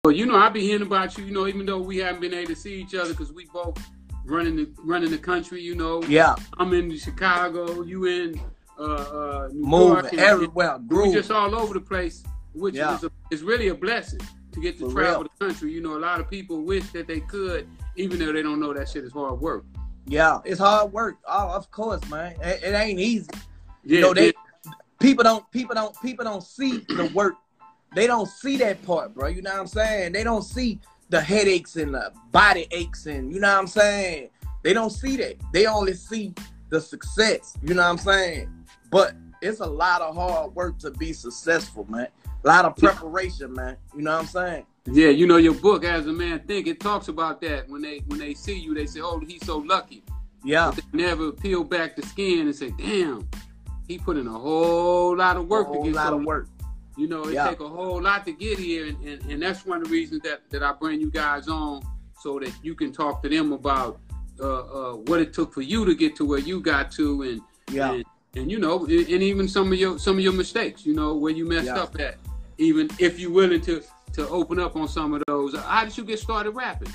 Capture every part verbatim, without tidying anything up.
Well, you know, I be hearing about you, you know, even though we haven't been able to see each other because we both running the running the country, you know. Yeah. I'm in Chicago, you in uh, uh, New Moving York. And, everywhere. and we just all over the place, which yeah. is, a, is really a blessing to get to For travel real. the country. You know, a lot of people wish that they could, even though they don't know that shit is hard work. Yeah, it's hard work. Oh, of course, man. It, it ain't easy. Yeah, you know, they yeah. people don't people don't people don't see the work. They don't see that part, bro. You know what I'm saying? They don't see the headaches and the body aches and, you know what I'm saying? They don't see that. They only see the success. You know what I'm saying? But it's a lot of hard work to be successful, man. A lot of preparation, man. You know what I'm saying? Yeah, you know, your book, As a Man Think, it talks about that. When they when they see you, they say, oh, he's so lucky. Yeah. But they never peel back the skin and say, damn, he put in a whole lot of work a whole to get lot so of work. You know, it yeah. take a whole lot to get here, and, and, and that's one of the reasons that, that I bring you guys on, so that you can talk to them about uh, uh, what it took for you to get to where you got to, and yeah, and, and you know, and even some of your some of your mistakes, you know, where you messed yeah. up at. Even if you're willing to to open up on some of those. How did you get started rapping?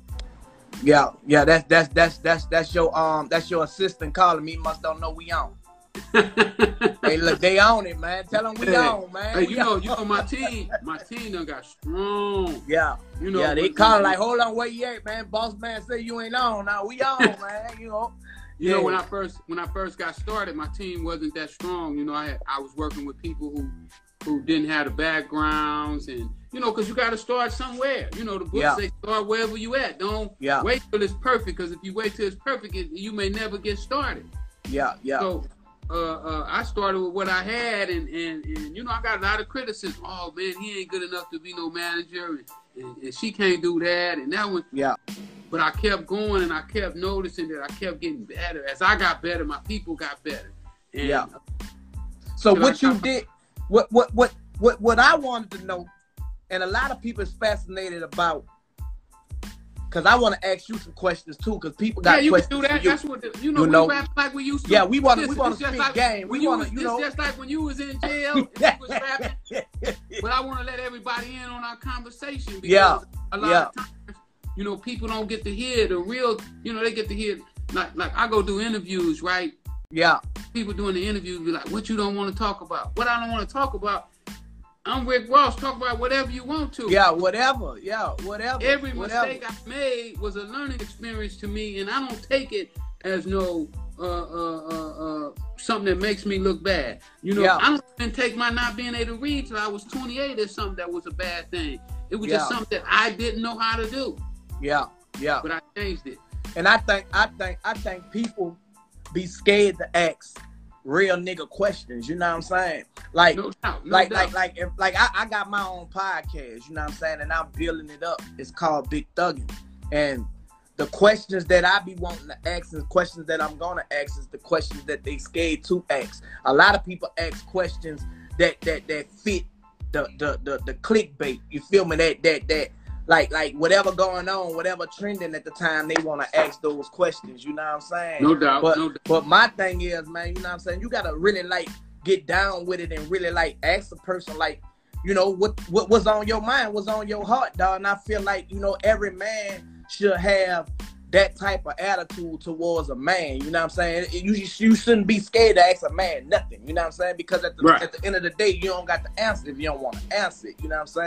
Yeah, yeah, that's that's that's that's that's your um that's your assistant calling me. Must don't know we on. Hey, look, they on it, man. Tell them we hey, on, man. Hey, we you know, on. you know, my team, my team done got strong. Yeah, you know, yeah, they when, calling when, like, hold on, where you at, man? Boss man said you ain't on. Now we on, man. You know. You yeah. know, when I first when I first got started, my team wasn't that strong. You know, I had, I was working with people who who didn't have the backgrounds, and you know, because you got to start somewhere. You know, the books yeah. say start wherever you at. Don't yeah. wait till it's perfect, because if you wait till it's perfect, it, you may never get started. Yeah, yeah. So uh, uh, I started with what I had, and, and and you know, I got a lot of criticism. Oh man, he ain't good enough to be no manager, and, and, and she can't do that, and that one. Yeah. But I kept going, and I kept noticing that I kept getting better. As I got better, my people got better. And yeah. So what I, you did, what what what what what I wanted to know, and a lot of people is fascinated about, because I want to ask you some questions too, because people got yeah, you questions. can do that. You. That's what the, you know. You we know, rap like we used to. Yeah, we want to we Listen, want to just speak like game. We want to, you know. It's just like when you was in jail and you was rapping. But I want to let everybody in on our conversation, because yeah. a lot yeah. of times, you know, people don't get to hear the real, you know, they get to hear, like, like I go do interviews, right? Yeah. People doing the interviews be like, what you don't want to talk about? What I don't want to talk about, I'm Rick Ross, talk about whatever you want to. Yeah, whatever. Yeah, whatever. Every whatever. mistake I made was a learning experience to me, and I don't take it as no, uh, uh, uh, uh, something that makes me look bad. You know, yeah. I don't even take my not being able to read till I was twenty-eight as something that was a bad thing. It was yeah. just something that I didn't know how to do. Yeah, yeah. But I changed it. And I think, I think, I think people be scared to ask real nigga questions. You know what I'm saying? Like, no doubt, no like, doubt. like, like, if, like, I, I got my own podcast. You know what I'm saying? And I'm building it up. It's called Big Thuggin'. And the questions that I be wanting to ask, and questions that I'm gonna ask, is the questions that they scared to ask. A lot of people ask questions that that that fit the the the, the clickbait. You feel me? That that that. Like, like whatever going on, whatever trending at the time, they want to ask those questions. You know what I'm saying? No doubt. But, no doubt. but my thing is, man, you know what I'm saying? You got to really, like, get down with it and really, like, ask the person, like, you know, what, what was on your mind, what's on your heart, dog. And I feel like, you know, every man should have that type of attitude towards a man. You know what I'm saying? You, you shouldn't be scared to ask a man nothing. You know what I'm saying? Because at the, right. at the end of the day, you don't got the answer if you don't want to answer it. You know what I'm saying?